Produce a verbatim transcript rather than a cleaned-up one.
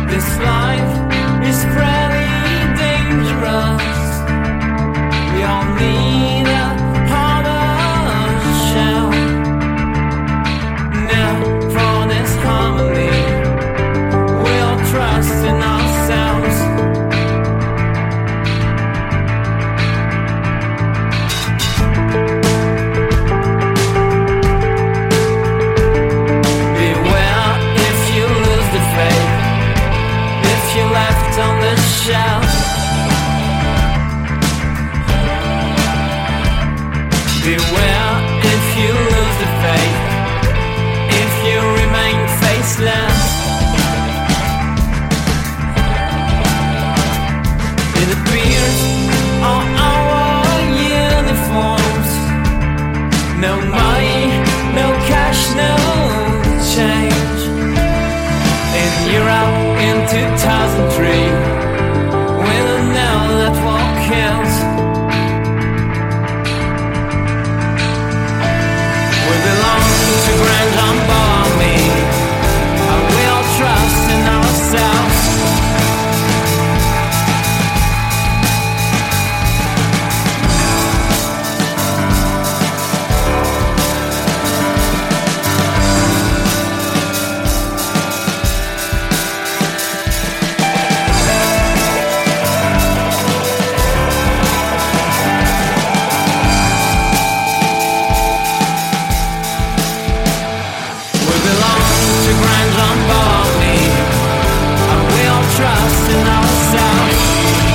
This life is pretty dangerous. We all need a harder shell. Now for this harmony, we'll trust in ourselves. Beware if you lose the faith, if you're left on the shelf. Beware if you lose the faith, if you remain faceless. It appears on our uniforms, no money, no cash, no change. In Europe in two thousand three, we don't know that war kills. We belong to Grand Army, and we all trust in ourselves. We belong to Grand Army, and we all trust in ourselves.